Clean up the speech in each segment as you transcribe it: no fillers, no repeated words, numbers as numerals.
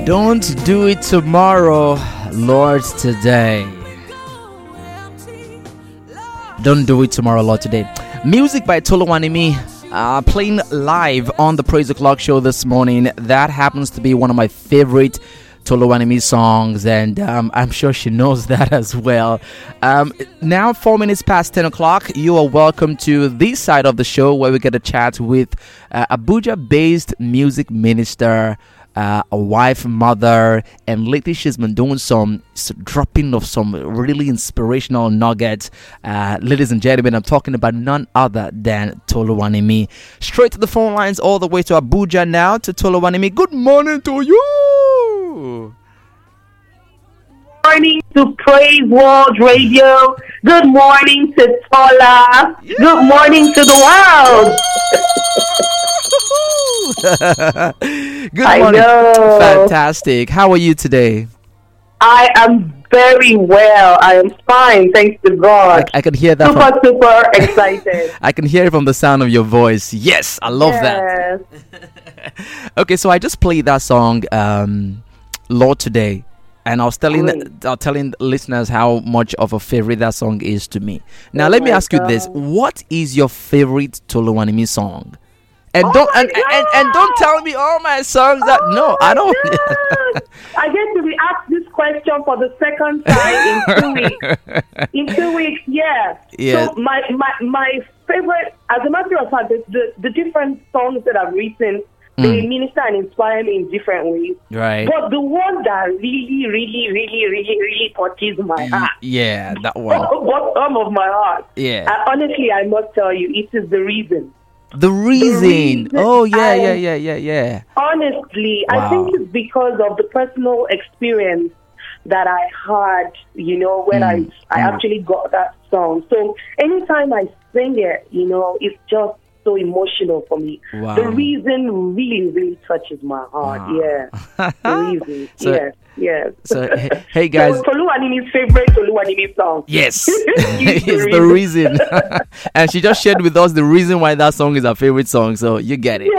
Don't do it tomorrow, Lord, today. Don't do it tomorrow, Lord, today. Music by Toluwanimi, playing live on the Praise the Clock show this morning. That happens to be one of my favorite Toluwanimi songs, and I'm sure she knows that as well. Now 4 minutes past 10 o'clock, you are welcome to this side of the show where we get a chat with Abuja-based music minister, a wife, mother, and lately she's been doing some dropping of some really inspirational nuggets. Ladies and gentlemen, I'm talking about none other than Toluwanimi. Straight to the phone lines, all the way to Abuja now to Toluwanimi. Good morning to you. Morning to Praise World Radio. Good morning to Tola. Yeah. Good morning to the world. Good morning. Fantastic. How are you today? I am very well. I am fine, thanks to God. I can hear that. Super excited. I can hear it from the sound of your voice. Yes, I love that. Okay, so I just played that song, Lord Today. And I was telling listeners how much of a favorite that song is to me. Now, let me ask you this. What is your favorite Toluwanimi song? And don't tell me all my songs I don't. I get to be asked this question for the second time in 2 weeks. In 2 weeks, yeah. So my favorite, as a matter of fact, the different songs that I've written, they minister and inspire me in different ways. Right. But the one that really, really, really, really, really touches my heart. Yeah, that one. Bottom of my heart. Yeah. Honestly, I must tell you, it is The Reason. The reason. Oh, yeah. Honestly, wow. I think it's because of the personal experience that I had, when I actually got that song. So anytime I sing it, it's just so emotional for me. Wow. The Reason really, really touches my heart. Wow. Yeah. The Reason. Yes. So, hey guys. So, Toluwanimi's favorite Toluwanimi song. Yes. It's The Reason. And she just shared with us the reason why that song is her favorite song. So you get it.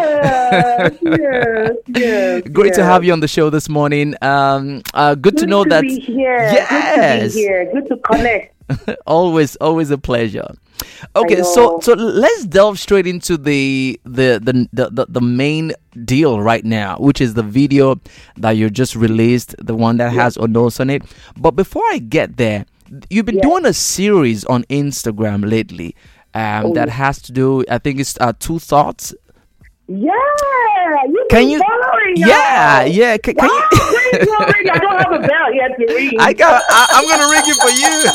Yes. Great to have you on the show this morning. Good to know that. Be here. Yes. Good to be here. Good to connect. Always a pleasure. Okay, so let's delve straight into the main deal right now, which is the video that you just released, the one that has Onos on it. But before I get there, you've been doing a series on Instagram lately that has to do, I think it's Two Thoughts. Yeah, can you? Yeah. Can you? I don't have a bell yet to ring. I'm gonna ring it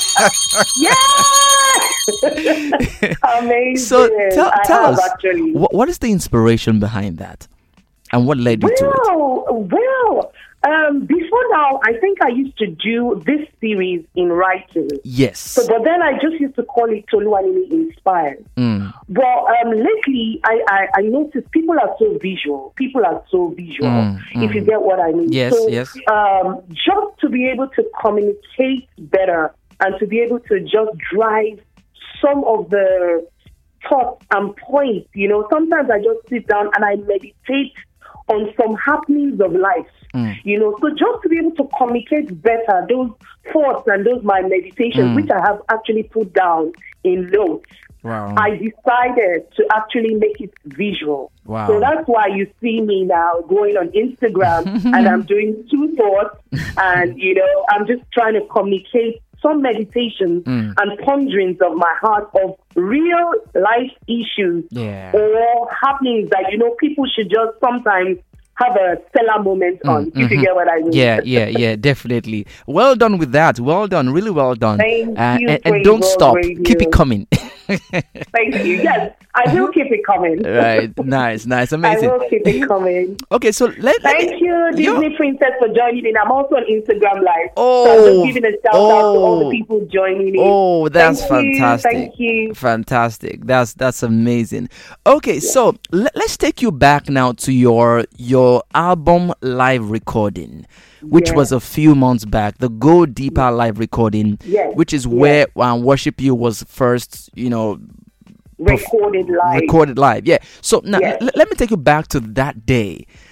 for you. Yeah. Amazing. So tell us, actually. What is the inspiration behind that, and what led you to it? Before now, I think I used to do this series in writing. Yes. But then I just used to call it Toluwanimi Inspired. But lately, I noticed people are so visual. If you get what I mean. Yes, so, yes. Just to be able to communicate better and to be able to just drive some of the thoughts and points, sometimes I just sit down and I meditate on some happenings of life. So just to be able to communicate better those thoughts and those my meditations, which I have actually put down in notes. Wow. I decided to actually make it visual. Wow. So that's why you see me now going on Instagram and I'm doing Two Thoughts and, I'm just trying to communicate some meditations and ponderings of my heart of real life issues or happenings that, people should just sometimes have a stellar moment on, if you get what I mean. Yeah, definitely. Well done with that. Well done, really well done. Thank you. And don't stop. Radio. Keep it coming. Thank you. Yes, I will keep it coming. Right, nice, amazing. I will keep it coming. Okay, so Thank you, Disney Princess, for joining in. I'm also on Instagram Live. Oh, so I'm just giving a shout out to all the people joining in. Oh, that's fantastic. Thank you. Fantastic. That's amazing. Okay, so let's take you back now to your album live recording, which was a few months back, the Go Deeper live recording, which is where Worship You was first, recorded live. Yeah. So now let me take you back to that day.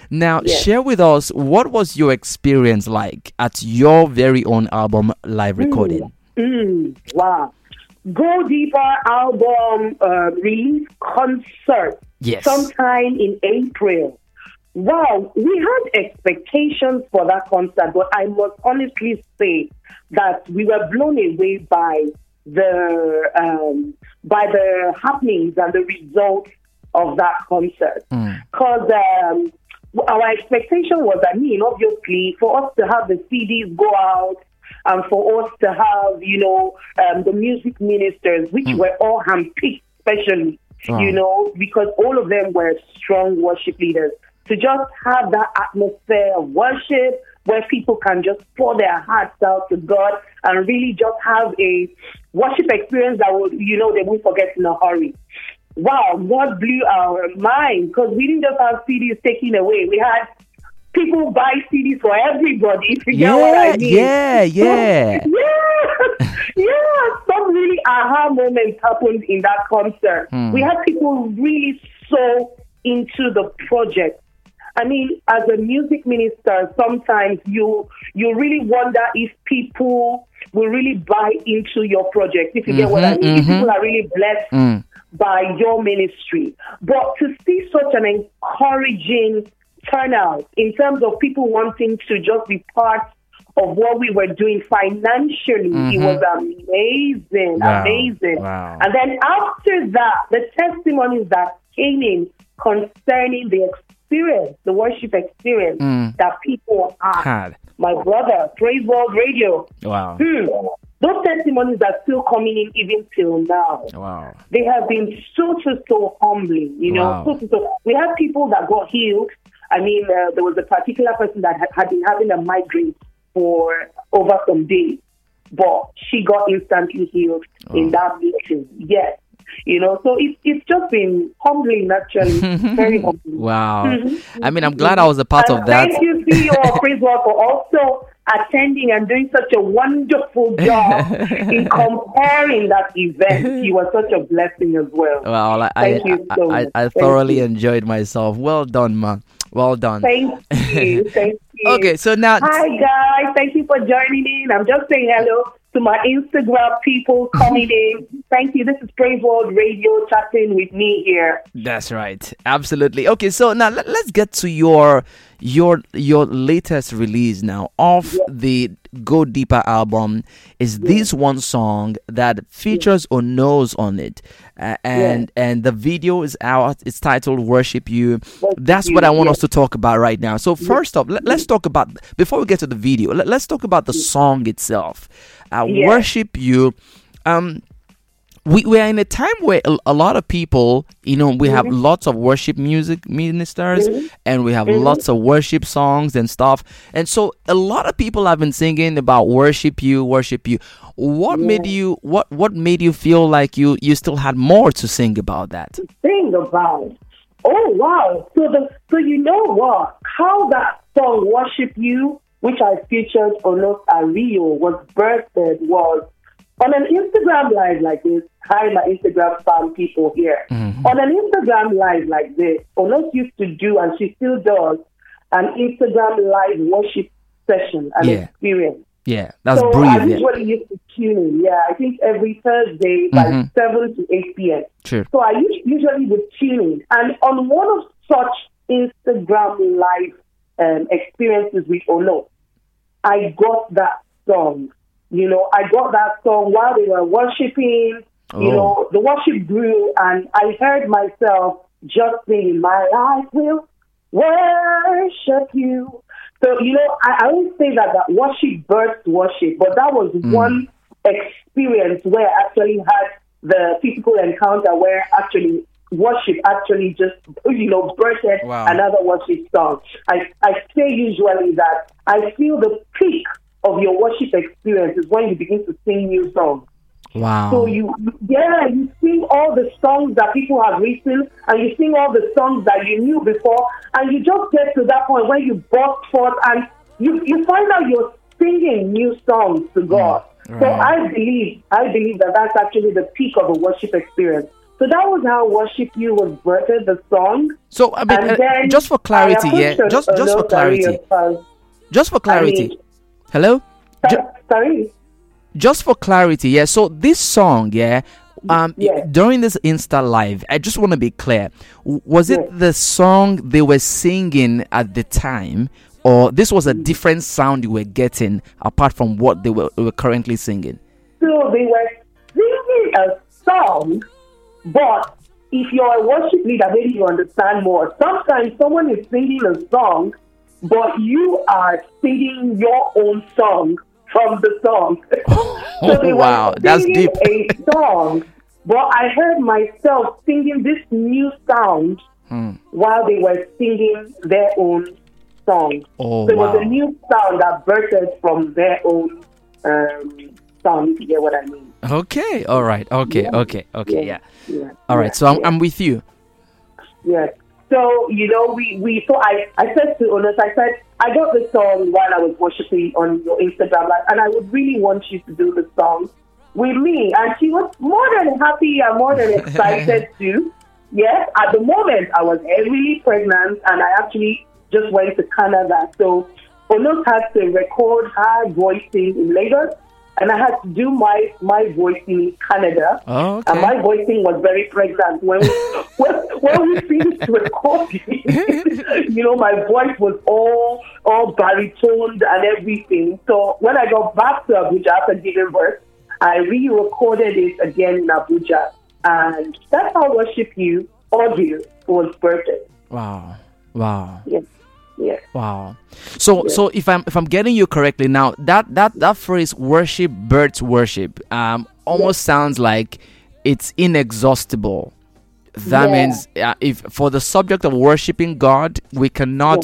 Now, Yes. share with us, what was your experience like at your very own album live recording? Wow. Go Deeper album release concert Yes. sometime in April. Wow, we had expectations for that concert, but I must honestly say that we were blown away by the happenings and the results of that concert. Because our expectation was, obviously, for us to have the CDs go out and for us to have, the music ministers, which were all handpicked specially, because all of them were strong worship leaders, to just have that atmosphere of worship where people can just pour their hearts out to God and really just have a worship experience that would, they won't forget in a hurry. Wow, God blew our mind, because we didn't just have CDs taken away. We had people buy CDs for everybody, if you get what I mean. Yeah. Some really aha moments happened in that concert. We had people really so into the project. I mean, as a music minister, sometimes you really wonder if people will really buy into your project, if you get what I mean. If people are really blessed by your ministry. But to see such an encouraging turnout in terms of people wanting to just be part of what we were doing financially, it was amazing. Wow. And then after that, the testimonies that came in concerning the experience, the worship experience that people had. My brother, Praise World Radio. Wow. Those testimonies are still coming in even till now. Wow. They have been so humbling, Wow. So we have people that got healed. I mean, there was a particular person that had been having a migraine for over some days, but she got instantly healed in that meeting. Yes. So it's just been humbling, actually. Very humbling. Wow. I mean, I'm glad I was a part of that. Thank you, CEO Praise God, for also attending and doing such a wonderful job in comparing that event. You were such a blessing as well. Well, Thank you so much. I thoroughly enjoyed myself. Well done, man. Well done. Thank you. Thank you. Okay, so now... Hi, guys. Thank you for joining in. I'm just saying hello to my Instagram people coming in. Thank you. This is Praise World Radio chatting with me here. That's right. Absolutely. Okay, so now let's get to your latest release now of the Go Deeper album. Is this one song that features Onos on it, and the video is out. It's titled "Worship You." That's what I want us to talk about right now. So first off, let's talk about, before we get to the video, let's talk about the song itself. Worship You. We are in a time where a lot of people, we have lots of worship music ministers, and we have lots of worship songs and stuff. And so a lot of people have been singing about worship you. What made you what made you feel like you still had more to sing about that? Sing about. Oh wow. So you know what? How that song Worship You, which I featured on Onos Ario, was birthed was on an Instagram live like this. Hi, my Instagram fan people here. On an Instagram live like this, Onos used to do, and she still does, an Instagram live worship session and experience. Yeah, that's so brilliant. I usually used to tune in. Yeah, I think every Thursday by 7 to 8 p.m. Sure. So I usually would tune in. And on one of such Instagram live experiences with Onos, I got that song. I got that song while they were worshiping. The worship grew, and I heard myself just singing, "My life will worship you." So, I always say that worship births worship, but that was one experience where I actually had the physical encounter where actually worship actually just, birthed another worship song. I say usually that I feel the peak of your worship experience is when you begin to sing new songs. Wow. So you sing all the songs that people have written, and you sing all the songs that you knew before, and you just get to that point where you burst forth and you find out you're singing new songs to God. Right. So I believe that that's actually the peak of a worship experience, So that was how Worship You was birthed, the song. So I mean, just for clarity, just for clarity, just for clarity. Hello. Sorry. Just for clarity, yeah. So this song, yeah. During this Insta Live, I just want to be clear. Was it the song they were singing at the time, or this was a different sound you were getting apart from what they were currently singing? So they were singing a song, but if you're a worship leader, maybe you understand more. Sometimes someone is singing a song, but you are singing your own song from the song. So they wow, that's deep. A song, but I heard myself singing this new sound while they were singing their own song. Oh, so it wow. was a new sound that birthed from their own song, if you get what I mean. Okay, all right, okay, yeah. All right, so I'm with you. Yes. So, you know, I said to Onos, I got the song while I was worshiping on your Instagram Live, and I would really want you to do the song with me. And she was more than happy and more than excited to. Yes, at the moment, I was heavily pregnant, and I actually just went to Canada. So, Onos had to record her voicing in Lagos, and I had to do my voicing in Canada. Oh, okay. And my voicing was very pregnant. When we finished recording, you know, my voice was all baritoned and everything. So when I got back to Abuja after giving birth, I re-recorded it again in Abuja. And that's how Worship You audio was birthed. Wow. Yes. Yeah. Wow. So if I'm getting you correctly now, that phrase "worship births worship" almost sounds like it's inexhaustible. That means if for the subject of worshiping God, we cannot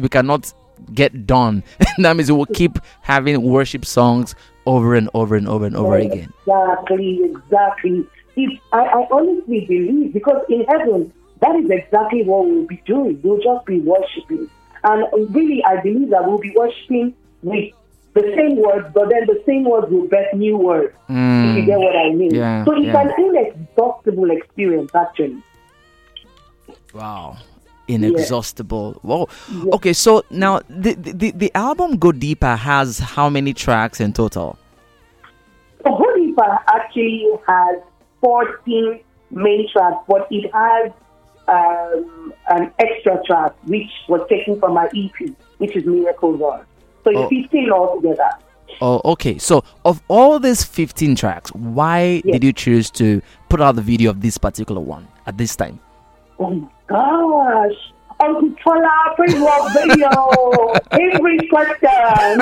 get done. That means we will keep having worship songs over and over and over and over again. Exactly. I honestly believe, because in heaven, that is exactly what we'll be doing. We'll just be worshiping. And really, I believe that we'll be worshiping with the same words, but then the same words will birth new words, if you get what I mean. Yeah, so it's an inexhaustible experience, actually. Wow. Inexhaustible. Whoa. Yeah. Okay, so now the album Go Deeper has how many tracks in total? So Go Deeper actually has 14 main tracks, but it has an extra track which was taken from my EP, which is Miracles On. So it's 15 altogether. Oh, okay. So of all these 15 tracks, why did you choose to put out the video of this particular one at this time? Oh my gosh. Uncle Tola, praise Lord video. Every question.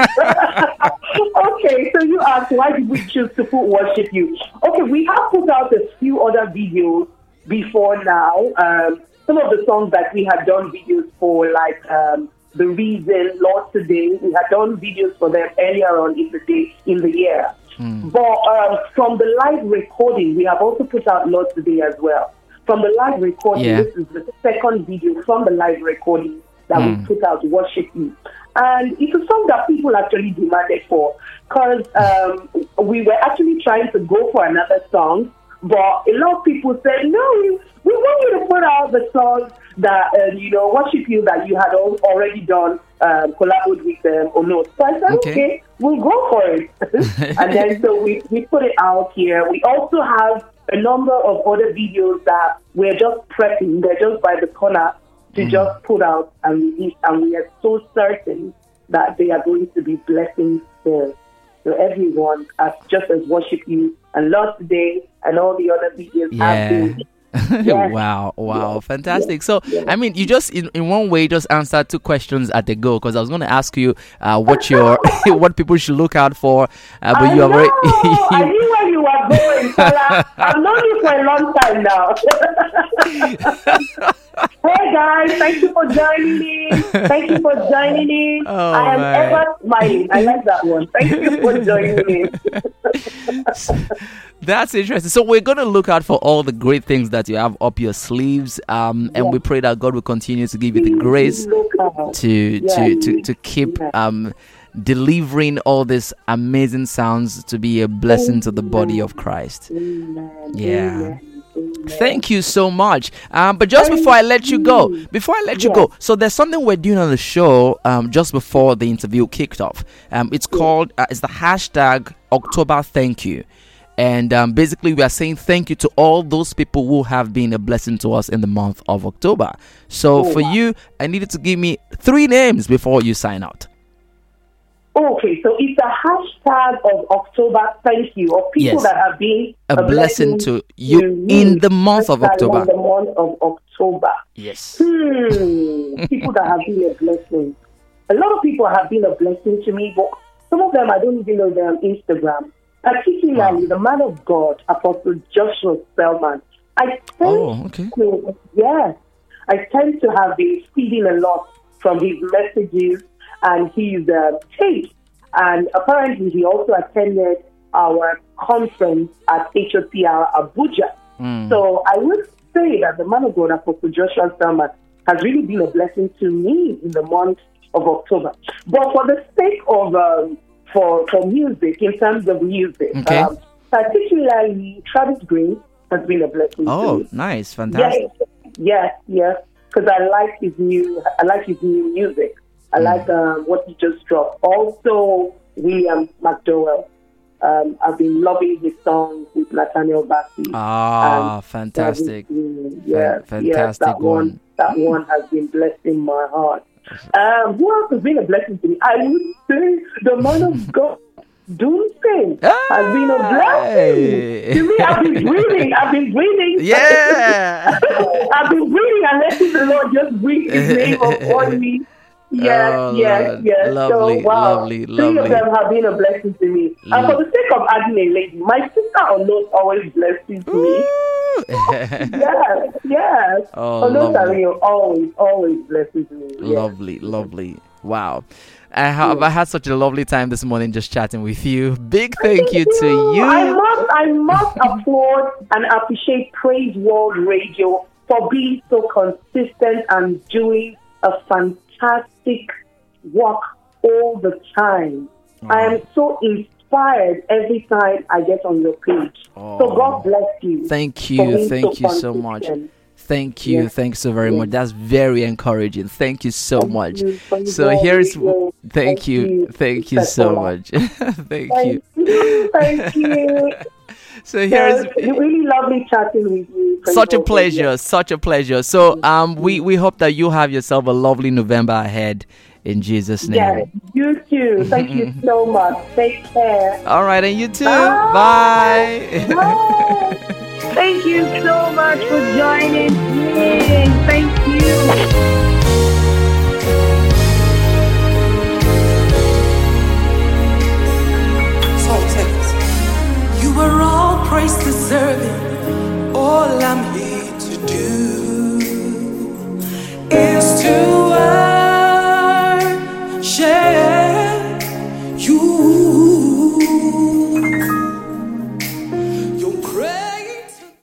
Okay, so you asked, why did we choose to put Worship You? Okay, we have put out a few other videos before now. Some of the songs that we had done videos for, like The Reason, Lord Today, we had done videos for them earlier on in the year. But from the live recording, we have also put out Lord Today as well. From the live recording, this is the second video from the live recording that we put out, Worship You. And it's a song that people actually demanded for, because we were actually trying to go for another song, but a lot of people said, no, we want you to put out the song that, Worship You, that you had already done, collaborated with Ono. So I said, okay, we'll go for it. And then so we put it out here. We also have a number of other videos that we're just prepping. They're just by the corner to just put out and release. And we are so certain that they are going to be blessings to everyone, just as Worship You and Lord Today and all the other videos have been. Wow, fantastic. So I mean, you just in one way just answered two questions at the go, because I was going to ask you what people should look out for, but you have already I knew where you were going, Salah. I've known you for a long time now. Hey guys, thank you for joining me. I am ever smiling. I like that one. Thank you for joining me. That's interesting. So we're going to look out for all the great things that you have up your sleeves, and we pray that God will continue to give you the grace to keep delivering all these amazing sounds to be a blessing to the body of Christ. Amen. Yeah. Amen. Thank you so much. But just before I let you go, so there's something we're doing on the show just before the interview kicked off. It's called, it's the hashtag October Thank You. And basically, we are saying thank you to all those people who have been a blessing to us in the month of October. So for you, I needed to give me 3 names before you sign out. Okay, so it's a hashtag of October Thank You, of people that have been a blessing to you in the month of October. In the month of October. Yes. People that have been a blessing. A lot of people have been a blessing to me, but some of them I don't even know their Instagram. Particularly the man of God, Apostle Joshua Spellman. I tend to have been feeding a lot from his messages and his tape. And apparently he also attended our conference at HOPR Abuja. So I would say that the man of God, Apostle Joshua Spellman, has really been a blessing to me in the month of October. But for the sake of for music, in terms of music, particularly Travis Green has been a blessing to me. Nice, fantastic. Yes, because I like his new music. I like what he just dropped. Also, William McDowell. I've been loving his songs with Nathaniel Bassey. Fantastic. Fantastic one. That one has been blessing my heart. Who else has been a blessing to me? I would say the man of God, Doomsday, has been a blessing to me. I've been breathing. Yeah. I've been breathing and letting the Lord just breathe his name upon me. Yes. Lovely, so, wow. lovely. Three of them have been a blessing to me. And for the sake of adding a lady, my sister-in-law always blesses me. yes. Always blesses me. Yes. Lovely. Wow. I had such a lovely time this morning just chatting with you. Big thank you to you. I must applaud and appreciate Praise World Radio for being so consistent and doing a fantastic work all the time. I am so inspired every time I get on your page. So God bless you. Thank you so much. Thank you. Thanks so very much. That's very encouraging. Thank you so much. So here's thank you so much. Thank you. Thank you. So here's really lovely chatting with you. Such a pleasure. So we hope that you have yourself a lovely November ahead in Jesus' name. Yes, you too. Thank you so much. Take care. All right, and you too. Bye. Bye. Thank you so much for joining me. Thank you. You were all praise deserving. All I'm